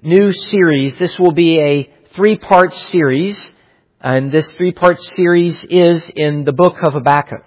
new series. This will be a 3-part series, and this 3-part series is in the book of Habakkuk.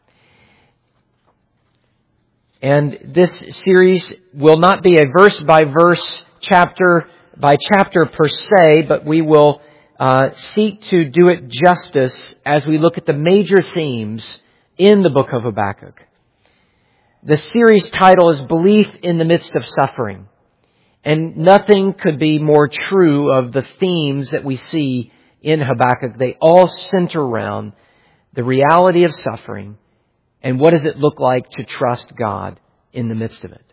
And this series will not be a verse-by-verse, chapter-by-chapter per se, but we will seek to do it justice as we look at the major themes in the book of Habakkuk. The series title is Belief in the Midst of Suffering. And nothing could be more true of the themes that we see in Habakkuk. They all center around the reality of suffering and what does it look like to trust God in the midst of it.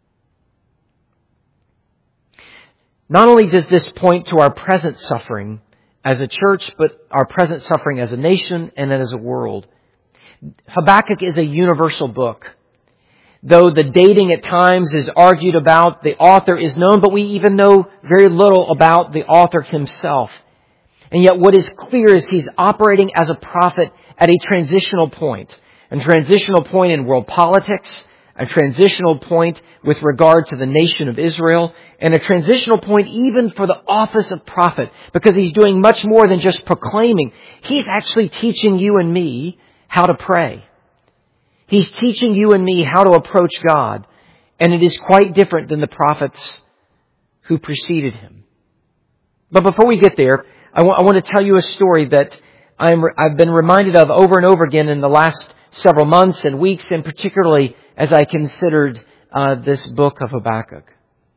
Not only does this point to our present suffering as a church, but our present suffering as a nation and as a world. Habakkuk is a universal book. Though the dating at times is argued about, the author is known, but we even know very little about the author himself. And yet what is clear is he's operating as a prophet at a transitional point. A transitional point in world politics, a transitional point with regard to the nation of Israel, and a transitional point even for the office of prophet, because he's doing much more than just proclaiming. He's actually teaching you and me how to pray. He's teaching you and me how to approach God. And it is quite different than the prophets who preceded him. But before we get there, I want to tell you a story that I've been reminded of over and over again in the last several months and weeks, and particularly as I considered this book of Habakkuk.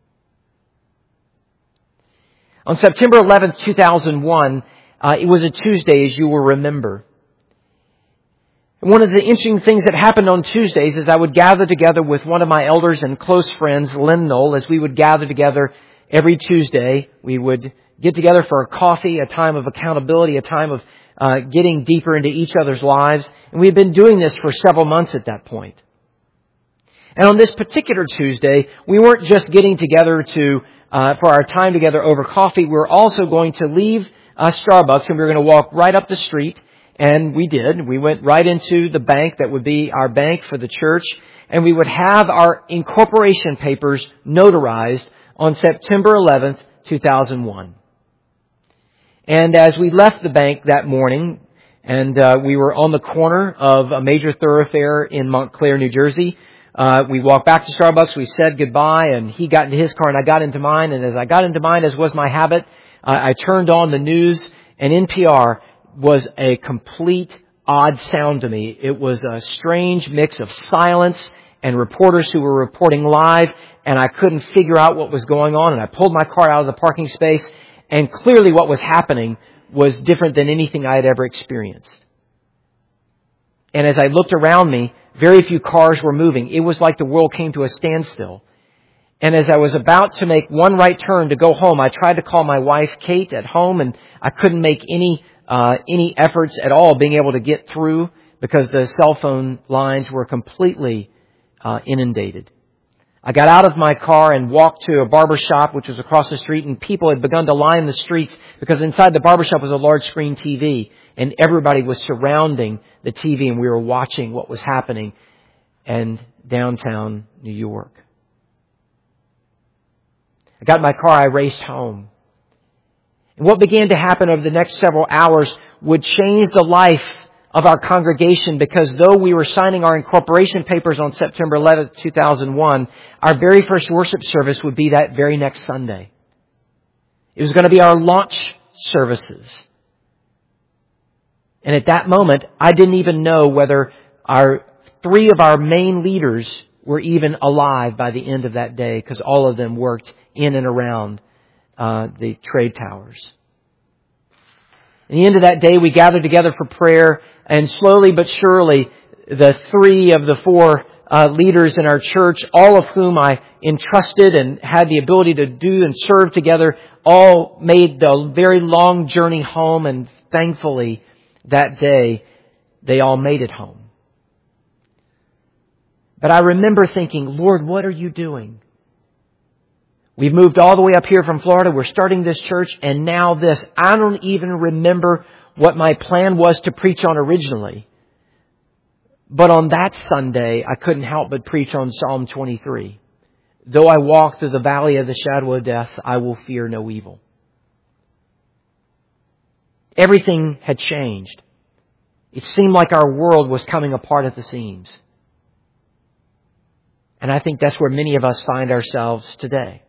On September 11th, 2001, it was a Tuesday, as you will remember. One of the interesting things that happened on Tuesdays is I would gather together with one of my elders and close friends, Lynn Knoll, as we would gather together every Tuesday. We would get together for a coffee, a time of accountability, a time of getting deeper into each other's lives. And we had been doing this for several months at that point. And on this particular Tuesday, we weren't just getting together for our time together over coffee. We were also going to leave Starbucks and we were going to walk right up the street. And we did. We went right into the bank that would be our bank for the church. And we would have our incorporation papers notarized on September 11th, 2001. And as we left the bank that morning, and we were on the corner of a major thoroughfare in Montclair, New Jersey, we walked back to Starbucks, we said goodbye, and he got into his car and I got into mine. And as I got into mine, as was my habit, I turned on the news, and NPR was a complete odd sound to me. It was a strange mix of silence and reporters who were reporting live, and I couldn't figure out what was going on. And I pulled my car out of the parking space, and clearly what was happening was different than anything I had ever experienced. And as I looked around me, very few cars were moving. It was like the world came to a standstill. And as I was about to make one right turn to go home, I tried to call my wife, Kate, at home, and I couldn't make any efforts at all being able to get through because the cell phone lines were completely inundated. I got out of my car and walked to a barber shop, which was across the street, and people had begun to line the streets because inside the barber shop was a large screen TV, and everybody was surrounding the TV, and we were watching what was happening in downtown New York. I got in my car, I raced home. And what began to happen over the next several hours would change the life of our congregation, because though we were signing our incorporation papers on September 11th, 2001, our very first worship service would be that very next Sunday. It was going to be our launch services. And at that moment, I didn't even know whether three of our main leaders were even alive by the end of that day, because all of them worked in and around the trade towers. At the end of that day, we gathered together for prayer, and slowly but surely, the three of the four leaders in our church, all of whom I entrusted and had the ability to do and serve together, all made the very long journey home, and thankfully, that day, they all made it home. But I remember thinking, Lord, what are you doing? We've moved all the way up here from Florida. We're starting this church, and now this. I don't even remember what my plan was to preach on originally. But on that Sunday, I couldn't help but preach on Psalm 23. Though I walk through the valley of the shadow of death, I will fear no evil. Everything had changed. It seemed like our world was coming apart at the seams. And I think that's where many of us find ourselves today.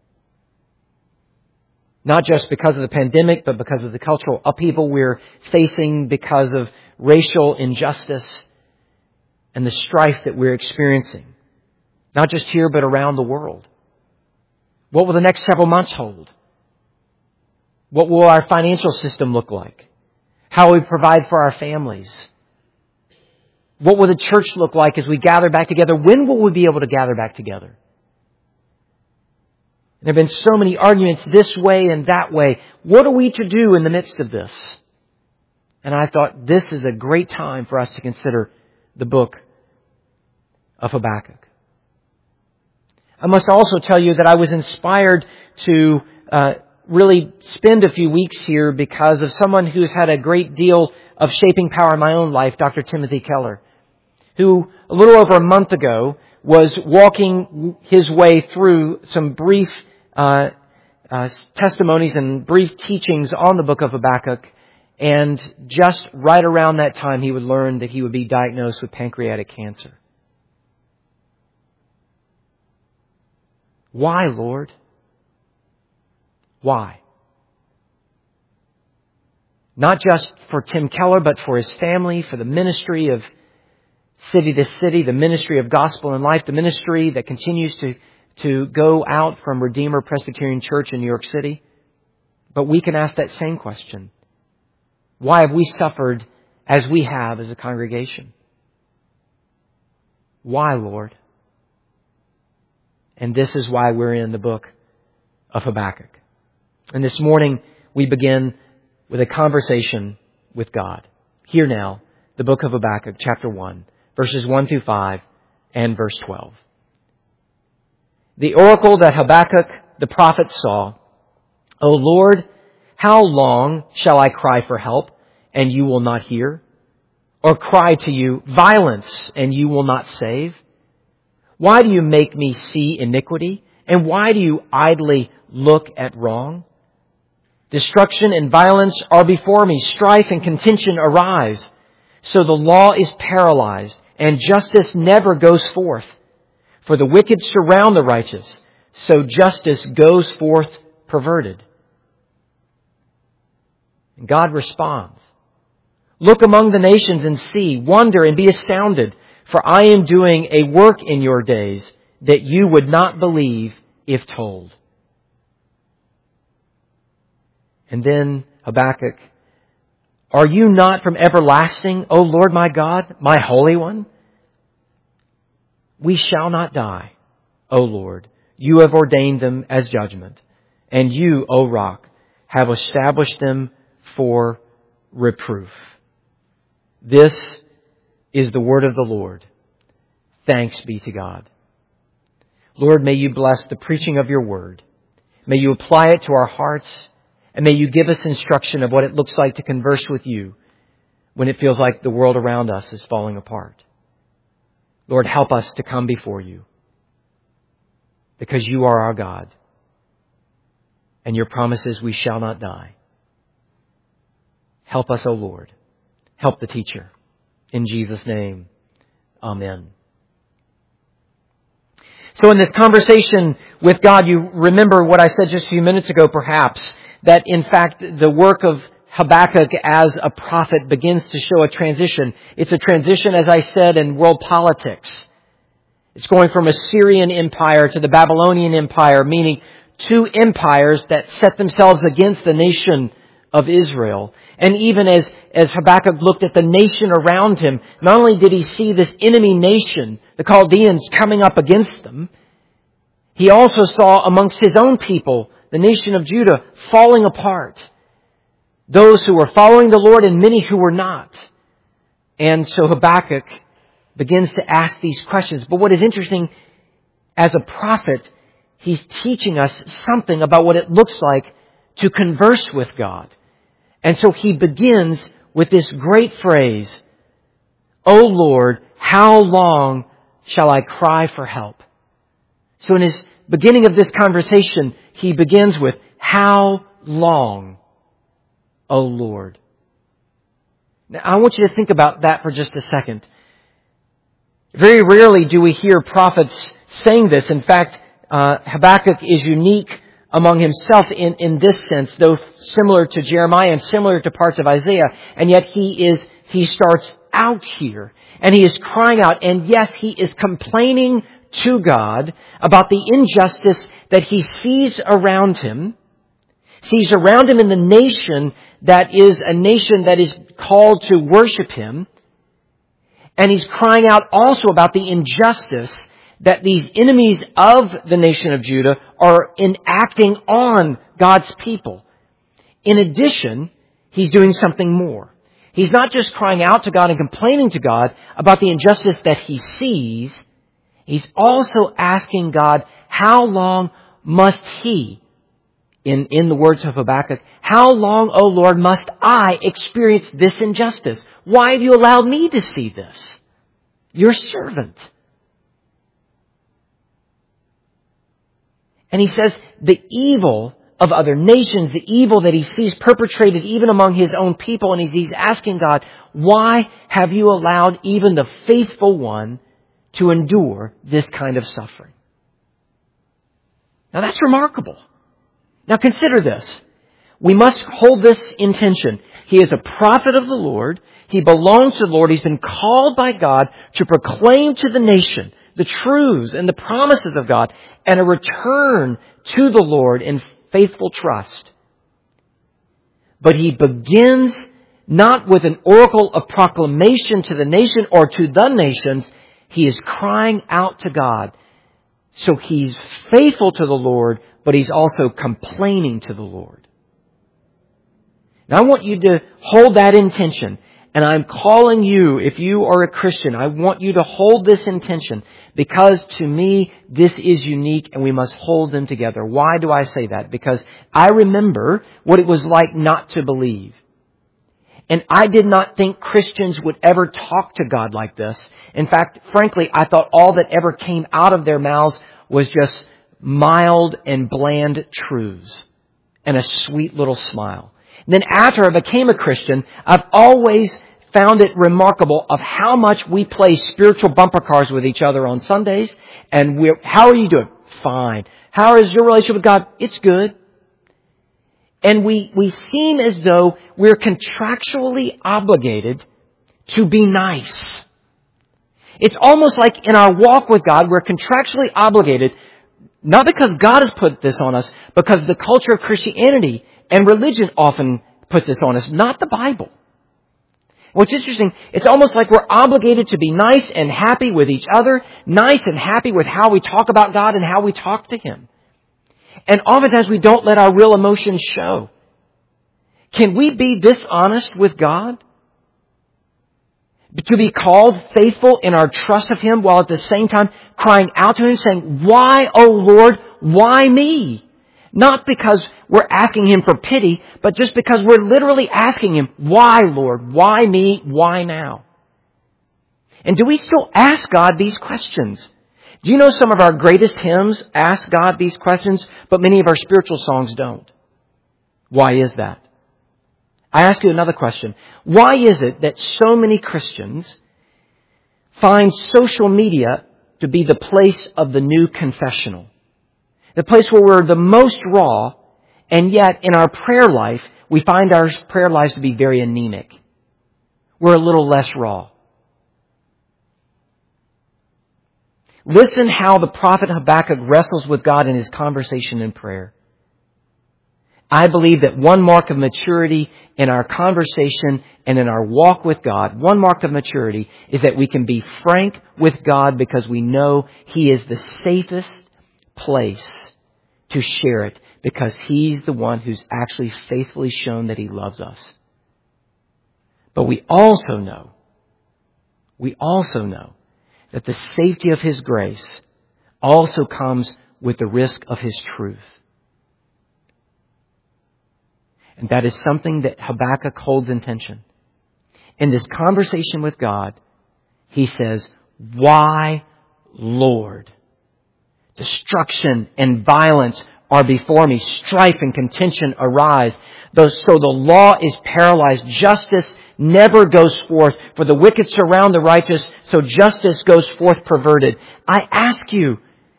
Not just because of the pandemic, but because of the cultural upheaval we're facing because of racial injustice and the strife that we're experiencing. Not just here, but around the world. What will the next several months hold? What will our financial system look like? How will we provide for our families? What will the church look like as we gather back together? When will we be able to gather back together? There have been so many arguments this way and that way. What are we to do in the midst of this? And I thought this is a great time for us to consider the book of Habakkuk. I must also tell you that I was inspired to really spend a few weeks here because of someone who's had a great deal of shaping power in my own life, Dr. Timothy Keller, who a little over a month ago was walking his way through some brief testimonies and brief teachings on the book of Habakkuk. And just right around that time, he would learn that he would be diagnosed with pancreatic cancer. Why, Lord? Why? Not just for Tim Keller, but for his family, for the ministry of City to City, the ministry of Gospel and Life, the ministry that continues to go out from Redeemer Presbyterian Church in New York City. But we can ask that same question. Why have we suffered as we have as a congregation? Why, Lord? And this is why we're in the book of Habakkuk. And this morning we begin with a conversation with God. Hear now the book of Habakkuk, chapter 1, verses 1 through 5 and verse 12. The oracle that Habakkuk the prophet saw, O Lord, how long shall I cry for help, and you will not hear? Or cry to you, violence, and you will not save? Why do you make me see iniquity? And why do you idly look at wrong? Destruction and violence are before me. Strife and contention arise. So the law is paralyzed, and justice never goes forth. For the wicked surround the righteous, so justice goes forth perverted. And God responds, look among the nations and see, wonder and be astounded, for I am doing a work in your days that you would not believe if told. And then Habakkuk, are you not from everlasting, O Lord my God, my Holy One? We shall not die, O Lord. You have ordained them as judgment, and you, O Rock, have established them for reproof. This is the word of the Lord. Thanks be to God. Lord, may you bless the preaching of your word. May you apply it to our hearts, and may you give us instruction of what it looks like to converse with you when it feels like the world around us is falling apart. Lord, help us to come before you because you are our God, and your promise is we shall not die. Help us, O Lord. Help the teacher. In Jesus' name, amen. So in this conversation with God, you remember what I said just a few minutes ago, perhaps, that in fact the work of Habakkuk as a prophet begins to show a transition. It's a transition, as I said, in world politics. It's going from a Syrian empire to the Babylonian empire, meaning two empires that set themselves against the nation of Israel. And even as Habakkuk looked at the nation around him, not only did he see this enemy nation, the Chaldeans, coming up against them, he also saw amongst his own people, the nation of Judah, falling apart. Those who were following the Lord and many who were not. And so Habakkuk begins to ask these questions. But what is interesting, as a prophet, he's teaching us something about what it looks like to converse with God. And so he begins with this great phrase, O Lord, how long shall I cry for help? So in his beginning of this conversation, he begins with, "How long, O Lord?" Now, I want you to think about that for just a second. Very rarely do we hear prophets saying this. In fact, Habakkuk is unique among himself in this sense, though similar to Jeremiah and similar to parts of Isaiah. And yet he starts out here and he is crying out. And yes, he is complaining to God about the injustice that he sees around him. Sees around him in the nation that is a nation that is called to worship him. And he's crying out also about the injustice that these enemies of the nation of Judah are enacting on God's people. In addition, he's doing something more. He's not just crying out to God and complaining to God about the injustice that he sees. He's also asking God, how long must he, in the words of Habakkuk, how long, O Lord, must I experience this injustice? Why have you allowed me to see this? Your servant. And he says the evil of other nations, the evil that he sees perpetrated even among his own people, and he's asking God, why have you allowed even the faithful one to endure this kind of suffering? Now that's remarkable. Now consider this. We must hold this in tension. He is a prophet of the Lord. He belongs to the Lord. He's been called by God to proclaim to the nation the truths and the promises of God and a return to the Lord in faithful trust. But he begins not with an oracle of proclamation to the nation or to the nations. He is crying out to God. So he's faithful to the Lord, but he's also complaining to the Lord. Now I want you to hold that intention. And I'm calling you, if you are a Christian, I want you to hold this intention because to me, this is unique and we must hold them together. Why do I say that? Because I remember what it was like not to believe. And I did not think Christians would ever talk to God like this. In fact, frankly, I thought all that ever came out of their mouths was just mild and bland truths and a sweet little smile. And then after I became a Christian, I've always found it remarkable of how much we play spiritual bumper cars with each other on Sundays. And how are you doing? Fine. How is your relationship with God? It's good. And we seem as though we're contractually obligated to be nice. It's almost like in our walk with God, we're contractually obligated, not because God has put this on us, because the culture of Christianity and religion often puts this on us, not the Bible. What's interesting, it's almost like we're obligated to be nice and happy with each other, nice and happy with how we talk about God and how we talk to Him. And oftentimes we don't let our real emotions show. Can we be dishonest with God? To be called faithful in our trust of Him while at the same time crying out to Him saying, why, O Lord, why me? Not because we're asking Him for pity, but just because we're literally asking Him, why, Lord? Why me? Why now? And do we still ask God these questions? Do you know some of our greatest hymns ask God these questions, but many of our spiritual songs don't? Why is that? I ask you another question. Why is it that so many Christians find social media to be the place of the new confessional? The place where we're the most raw, and yet in our prayer life, we find our prayer lives to be very anemic. We're a little less raw. Listen how the prophet Habakkuk wrestles with God in his conversation in prayer. I believe that one mark of maturity in our conversation and in our walk with God, one mark of maturity is that we can be frank with God because we know He is the safest place to share it because He's the one who's actually faithfully shown that He loves us. But we also know that the safety of His grace also comes with the risk of His truth. And that is something that Habakkuk holds in tension. In this conversation with God, he says, why, Lord? Destruction and violence are before me. Strife and contention arise. So the law is paralyzed. Justice never goes forth. For the wicked surround the righteous, so justice goes forth perverted. I ask you,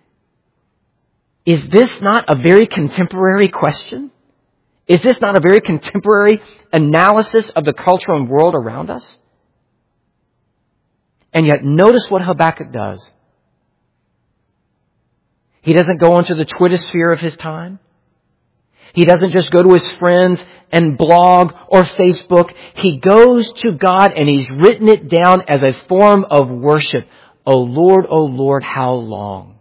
is this not a very contemporary question? Is this not a very contemporary analysis of the culture and world around us? And yet notice what Habakkuk does. He doesn't go onto the Twitter sphere of his time. He doesn't just go to his friends and blog or Facebook. He goes to God and he's written it down as a form of worship. O Lord, how long?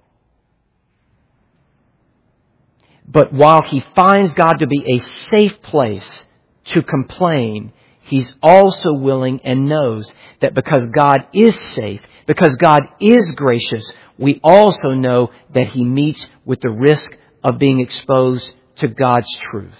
But while he finds God to be a safe place to complain, he's also willing and knows that because God is safe, because God is gracious, we also know that he meets with the risk of being exposed to God's truth.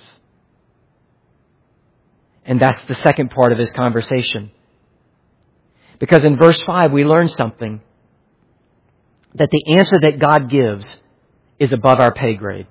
And that's the second part of his conversation. Because in verse 5 we learn something. That the answer that God gives is above our pay grade.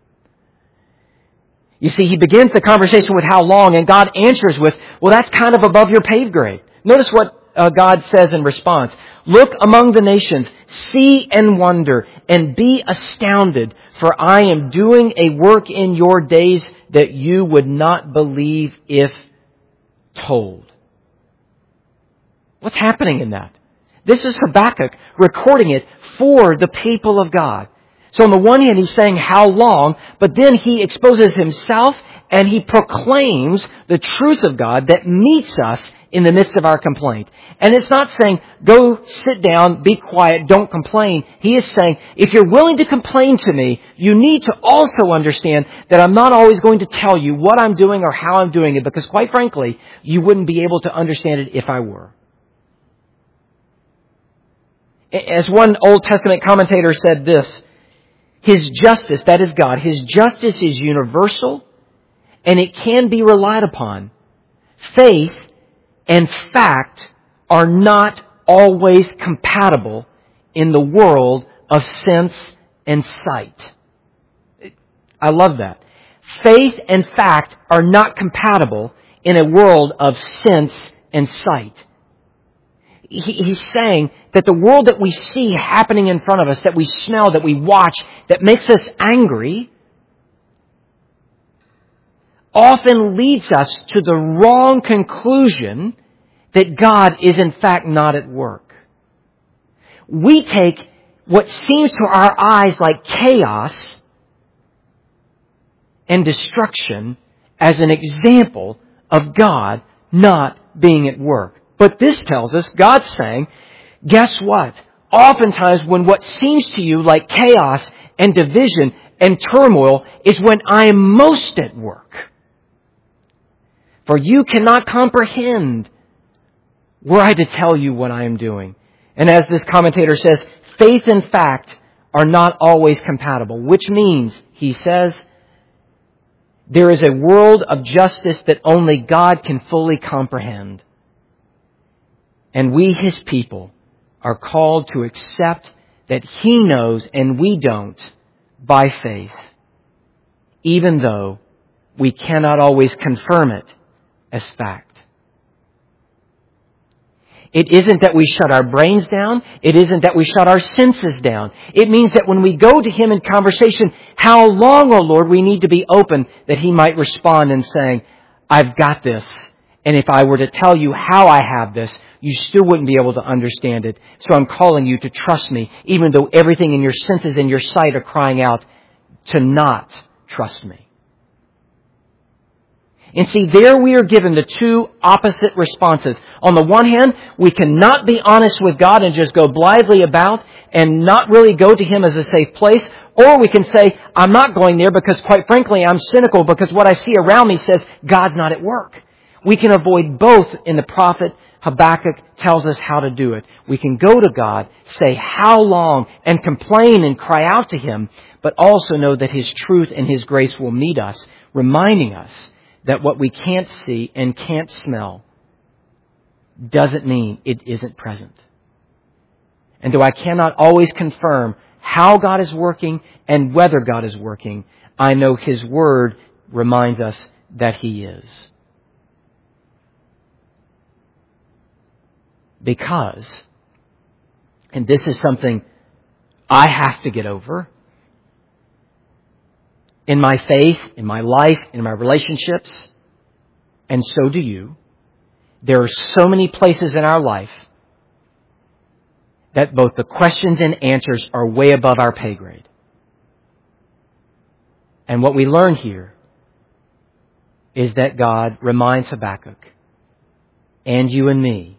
You see, he begins the conversation with how long, and God answers with, well, that's kind of above your pay grade. Notice what God says in response. Look among the nations, see and wonder, and be astounded, for I am doing a work in your days that you would not believe if told. What's happening in that? This is Habakkuk recording it for the people of God. So on the one hand, he's saying how long, but then he exposes himself and he proclaims the truth of God that meets us in the midst of our complaint. And it's not saying, go sit down, be quiet, don't complain. He is saying, if you're willing to complain to me, you need to also understand that I'm not always going to tell you what I'm doing or how I'm doing it, because quite frankly, you wouldn't be able to understand it if I were. As one Old Testament commentator said this, His justice, that is God, His justice is universal and it can be relied upon. Faith and fact are not always compatible in the world of sense and sight. I love that. Faith and fact are not compatible in a world of sense and sight. He's saying that the world that we see happening in front of us, that we smell, that we watch, that makes us angry, often leads us to the wrong conclusion that God is in fact not at work. We take what seems to our eyes like chaos and destruction as an example of God not being at work. But this tells us, God's saying, guess what? Oftentimes when what seems to you like chaos and division and turmoil is when I am most at work. For you cannot comprehend were I to tell you what I am doing. And as this commentator says, faith and fact are not always compatible, which means, he says, there is a world of justice that only God can fully comprehend. And we, His people, are called to accept that He knows and we don't by faith, even though we cannot always confirm it as fact. It isn't that we shut our brains down. It isn't that we shut our senses down. It means that when we go to Him in conversation, how long, O Lord, we need to be open that He might respond in saying, I've got this. And if I were to tell you how I have this, you still wouldn't be able to understand it. So I'm calling you to trust me, even though everything in your senses and your sight are crying out to not trust me. And see, there we are given the two opposite responses. On the one hand, we cannot be honest with God and just go blithely about and not really go to Him as a safe place. Or we can say, I'm not going there because quite frankly, I'm cynical because what I see around me says God's not at work. We can avoid both in the prophet. Habakkuk tells us how to do it. We can go to God, say how long, and complain and cry out to Him, but also know that His truth and His grace will meet us, reminding us that what we can't see and can't smell doesn't mean it isn't present. And though I cannot always confirm how God is working and whether God is working. I know His Word reminds us that He is. Because, and this is something I have to get over, in my faith, in my life, in my relationships, and so do you, there are so many places in our life that both the questions and answers are way above our pay grade. And what we learn here is that God reminds Habakkuk and you and me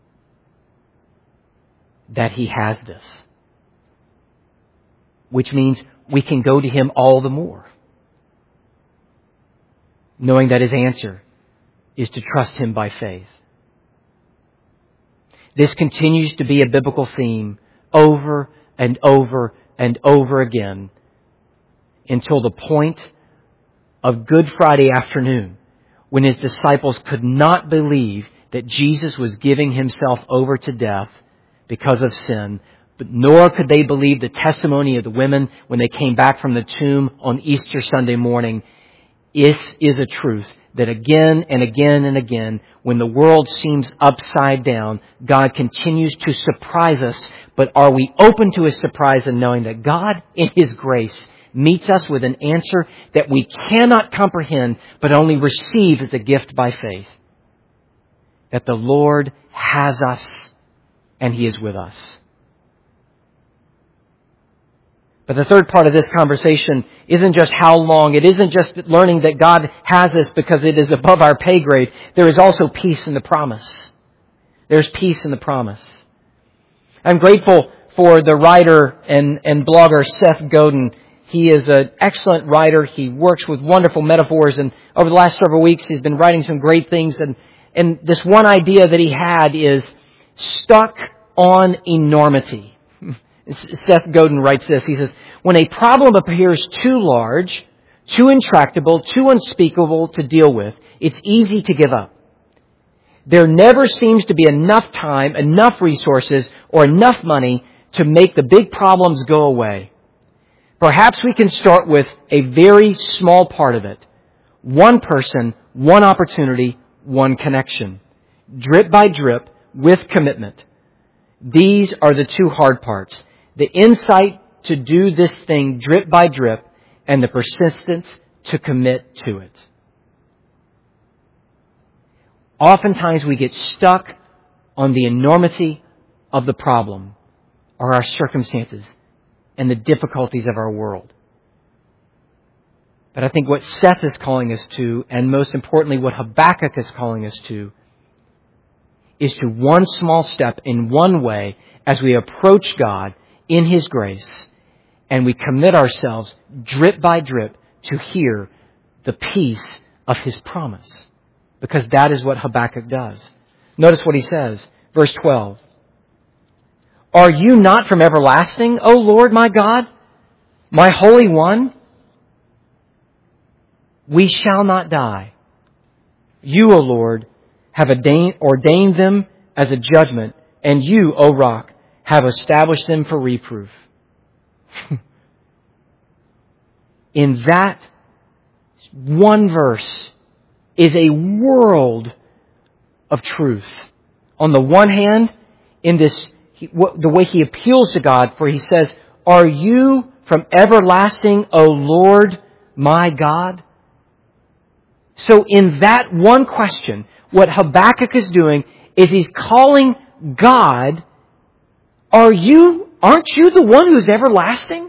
that He has this. Which means we can go to Him all the more, knowing that His answer is to trust Him by faith. This continues to be a biblical theme over and over and over again until the point of Good Friday afternoon, when His disciples could not believe that Jesus was giving Himself over to death because of sin, but nor could they believe the testimony of the women when they came back from the tomb on Easter Sunday morning. This is a truth that again and again and again, when the world seems upside down, God continues to surprise us. But are we open to His surprise and knowing that God, in His grace, meets us with an answer that we cannot comprehend, but only receive as a gift by faith? That the Lord has us and He is with us. But the third part of this conversation isn't just how long. It isn't just learning that God has us because it is above our pay grade. There is also peace in the promise. There's peace in the promise. I'm grateful for the writer and blogger Seth Godin. He is an excellent writer. He works with wonderful metaphors. And over the last several weeks, he's been writing some great things. And this one idea that he had is stuck on enormity. Seth Godin writes this. He says, when a problem appears too large, too intractable, too unspeakable to deal with, it's easy to give up. There never seems to be enough time, enough resources, or enough money to make the big problems go away. Perhaps we can start with a very small part of it. One person, one opportunity, one connection. Drip by drip, with commitment. These are the two hard parts. The insight to do this thing drip by drip, and the persistence to commit to it. Oftentimes we get stuck on the enormity of the problem or our circumstances and the difficulties of our world. But I think what Seth is calling us to, and most importantly what Habakkuk is calling us to, is to one small step in one way as we approach God in His grace, and we commit ourselves drip by drip to hear the peace of His promise. Because that is what Habakkuk does. Notice what he says, verse 12. Are you not from everlasting, O Lord my God, my Holy One? We shall not die. You, O Lord, have ordained them as a judgment, and you, O Rock, have established them for reproof. In that one verse is a world of truth. On the one hand, in this, the way he appeals to God, for he says, are you from everlasting, O Lord, my God? So in that one question, what Habakkuk is doing is he's calling God, aren't you the one who's everlasting?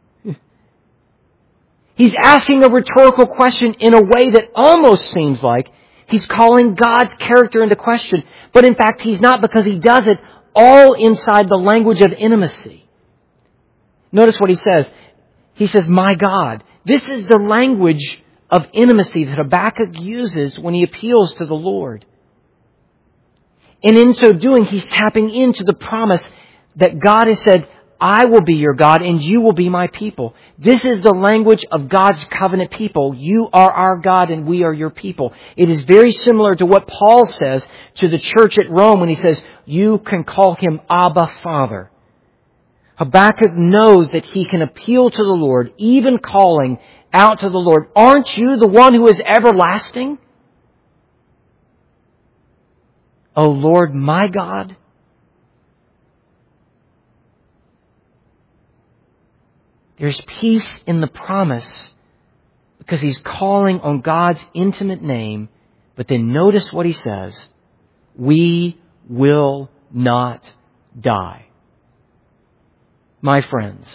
He's asking a rhetorical question in a way that almost seems like he's calling God's character into question. But in fact, he's not, because he does it all inside the language of intimacy. Notice what he says. He says, my God. This is the language of intimacy that Habakkuk uses when he appeals to the Lord. And in so doing, he's tapping into the promise that God has said, I will be your God and you will be my people. This is the language of God's covenant people. You are our God and we are your people. It is very similar to what Paul says to the church at Rome when he says, you can call him Abba, Father. Habakkuk knows that he can appeal to the Lord, even calling out to the Lord. Aren't you the one who is everlasting? O Lord, my God. There's peace in the promise because he's calling on God's intimate name. But then notice what he says. We will not die. My friends,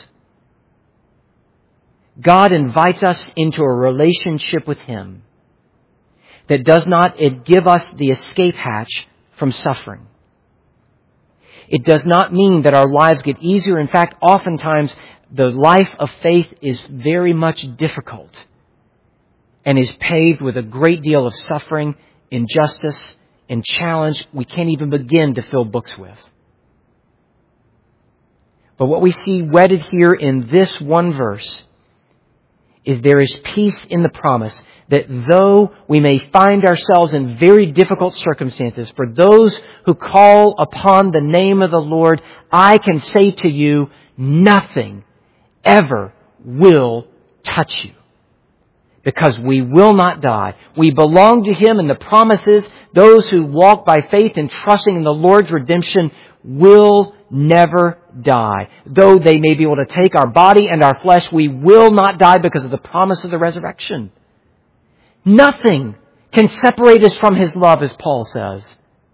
God invites us into a relationship with Him that does not give us the escape hatch from suffering. It does not mean that our lives get easier. In fact, oftentimes the life of faith is very much difficult and is paved with a great deal of suffering, injustice, and challenge we can't even begin to fill books with. But what we see wedded here in this one verse is there is peace in the promise that though we may find ourselves in very difficult circumstances, for those who call upon the name of the Lord, I can say to you, nothing ever will touch you. Because we will not die. We belong to Him, and the promise is those who walk by faith and trusting in the Lord's redemption will never die. Though they may be able to take our body and our flesh, we will not die because of the promise of the resurrection. Nothing can separate us from His love, as Paul says.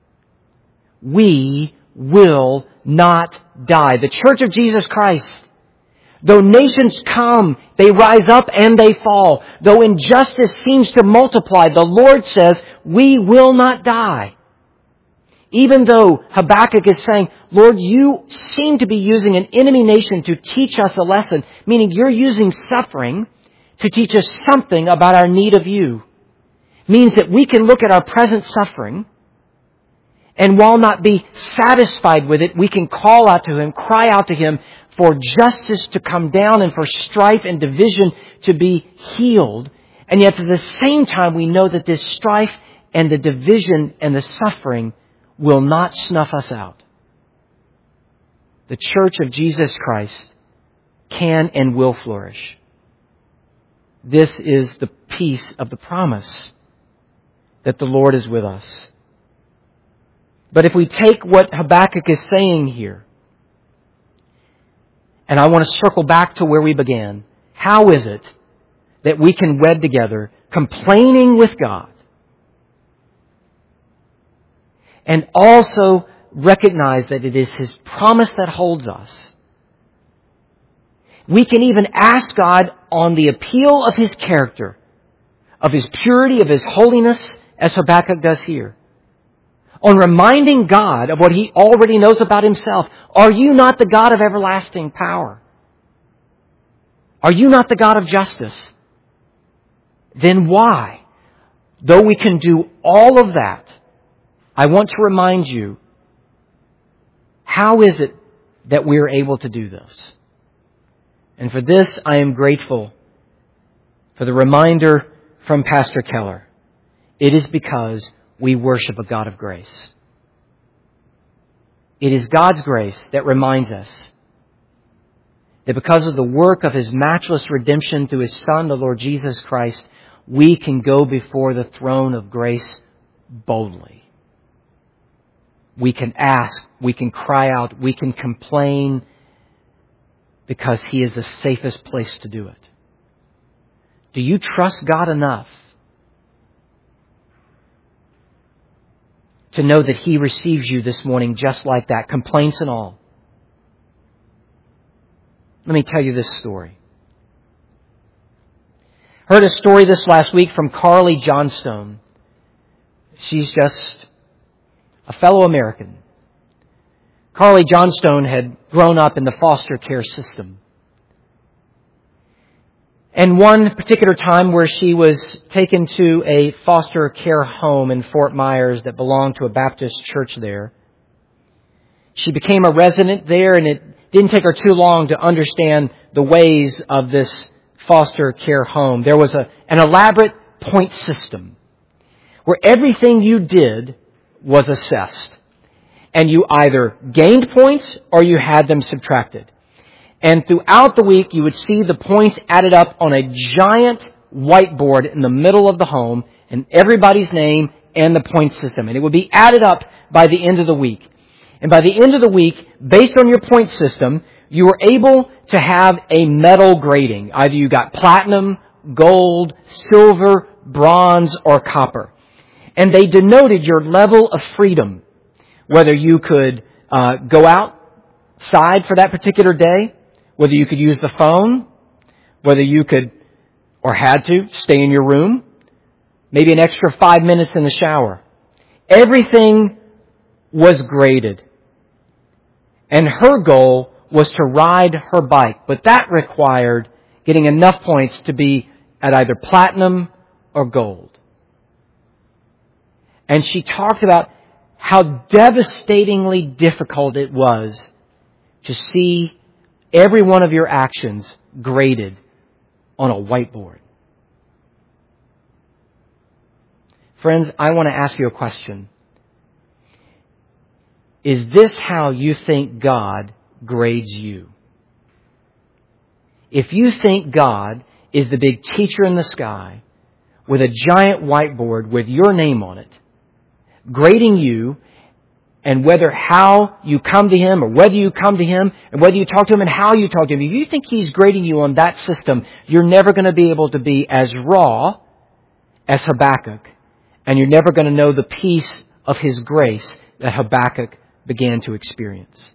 We will not die. The Church of Jesus Christ, though nations come, they rise up and they fall. Though injustice seems to multiply, the Lord says, we will not die. Even though Habakkuk is saying, Lord, you seem to be using an enemy nation to teach us a lesson, meaning you're using suffering to teach us something about our need of you. Means that we can look at our present suffering and while not be satisfied with it, we can call out to Him, cry out to Him for justice to come down and for strife and division to be healed. And yet at the same time, we know that this strife and the division and the suffering will not snuff us out. The Church of Jesus Christ can and will flourish. This is the peace of the promise that the Lord is with us. But if we take what Habakkuk is saying here, and I want to circle back to where we began, how is it that we can wed together complaining with God and also recognize that it is His promise that holds us? We can even ask God on the appeal of His character, of His purity, of His holiness, as Habakkuk does here. On reminding God of what He already knows about Himself. Are you not the God of everlasting power? Are you not the God of justice? Then why, though we can do all of that, I want to remind you, how is it that we are able to do this? And for this, I am grateful for the reminder from Pastor Keller. It is because we worship a God of grace. It is God's grace that reminds us that because of the work of His matchless redemption through His Son, the Lord Jesus Christ, we can go before the throne of grace boldly. We can ask, we can cry out, we can complain because He is the safest place to do it. Do you trust God enough to know that He receives you this morning just like that, complaints and all? Let me tell you this story. Heard a story this last week from Carly Johnstone. She's just a fellow American. Carly Johnstone had grown up in the foster care system. And one particular time where she was taken to a foster care home in Fort Myers that belonged to a Baptist church there. She became a resident there, and it didn't take her too long to understand the ways of this foster care home. There was an elaborate point system where everything you did was assessed. And you either gained points or you had them subtracted. And throughout the week, you would see the points added up on a giant whiteboard in the middle of the home, and everybody's name and the point system. And it would be added up by the end of the week. And by the end of the week, based on your point system, you were able to have a medal grading. Either you got platinum, gold, silver, bronze, or copper. And they denoted your level of freedom. Whether you could go outside for that particular day, whether you could use the phone, whether you could or had to stay in your room, maybe an extra 5 minutes in the shower. Everything was graded. And her goal was to ride her bike, but that required getting enough points to be at either platinum or gold. And she talked about how devastatingly difficult it was to see every one of your actions graded on a whiteboard. Friends, I want to ask you a question. Is this how you think God grades you? If you think God is the big teacher in the sky with a giant whiteboard with your name on it, grading you, and whether how you come to Him or whether you come to Him and whether you talk to Him and how you talk to Him, if you think He's grading you on that system, you're never going to be able to be as raw as Habakkuk, and you're never going to know the peace of His grace that Habakkuk began to experience.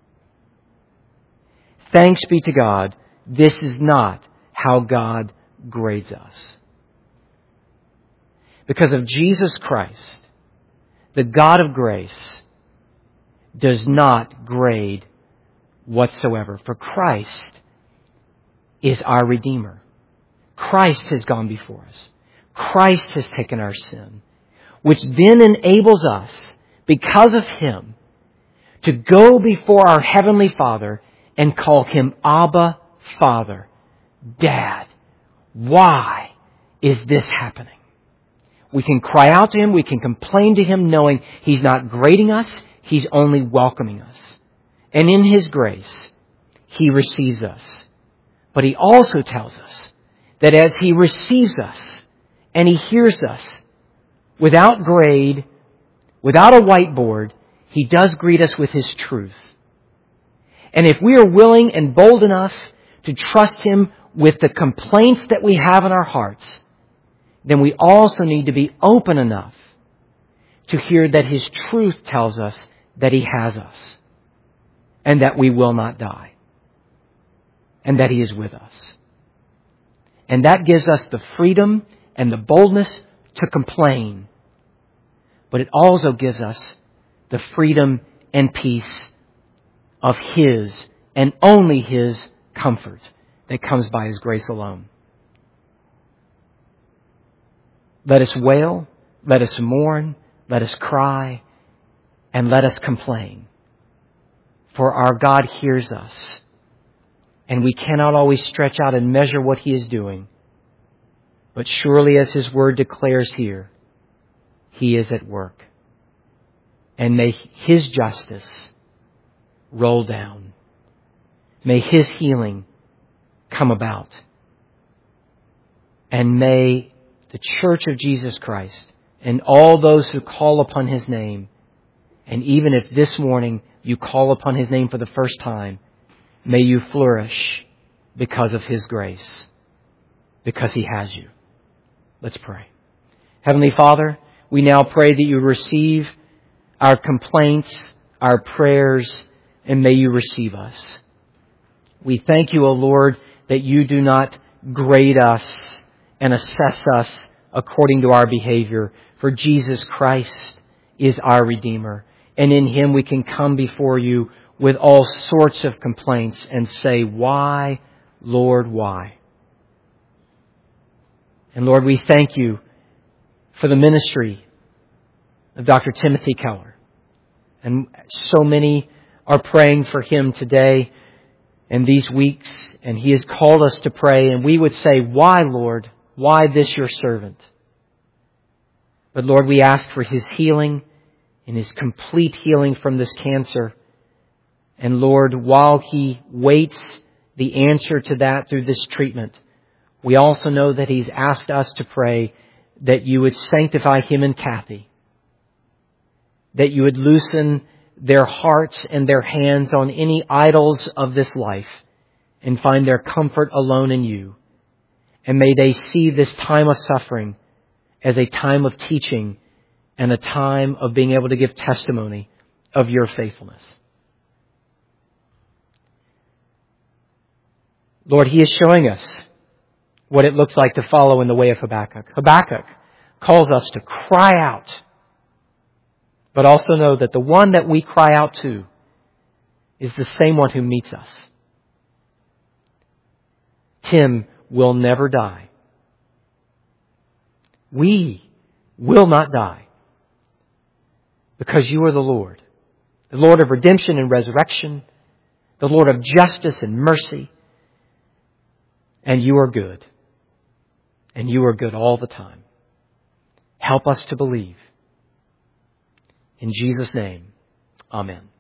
Thanks be to God, this is not how God grades us. Because of Jesus Christ, the God of grace does not grade whatsoever. For Christ is our Redeemer. Christ has gone before us. Christ has taken our sin, which then enables us, because of Him, to go before our Heavenly Father and call Him Abba, Father, Dad. Why is this happening? We can cry out to Him, we can complain to Him, knowing He's not grading us, He's only welcoming us. And in His grace, He receives us. But He also tells us that as He receives us and He hears us, without grade, without a whiteboard, He does greet us with His truth. And if we are willing and bold enough to trust Him with the complaints that we have in our hearts, then we also need to be open enough to hear that His truth tells us that He has us and that we will not die and that He is with us. And that gives us the freedom and the boldness to complain. But it also gives us the freedom and peace of His and only His comfort that comes by His grace alone. Let us wail, let us mourn, let us cry, and let us complain. For our God hears us, and we cannot always stretch out and measure what He is doing. But surely, as His Word declares here, He is at work. And may His justice roll down. May His healing come about. And may the Church of Jesus Christ and all those who call upon His name, and even if this morning you call upon His name for the first time, may you flourish because of His grace, because He has you. Let's pray. Heavenly Father, we now pray that you receive our complaints, our prayers, and may you receive us. We thank you, O Lord, that you do not grade us and assess us according to our behavior, for Jesus Christ is our Redeemer. And in Him we can come before you with all sorts of complaints and say, why, Lord, why? And Lord, we thank you for the ministry of Dr. Timothy Keller. And so many are praying for him today and these weeks, and he has called us to pray, and we would say, why, Lord? Why this your servant? But Lord, we ask for his healing and his complete healing from this cancer. And Lord, while he waits the answer to that through this treatment. We also know that He's asked us to pray that you would sanctify him and Kathy, that you would loosen their hearts and their hands on any idols of this life and find their comfort alone in you. And may they see this time of suffering as a time of teaching and a time of being able to give testimony of your faithfulness. Lord, He is showing us what it looks like to follow in the way of Habakkuk. Habakkuk calls us to cry out, but also know that the one that we cry out to is the same one who meets us. Tim will never die. We will not die because you are the Lord of redemption and resurrection, the Lord of justice and mercy, and you are good. And you are good all the time. Help us to believe. In Jesus' name, amen.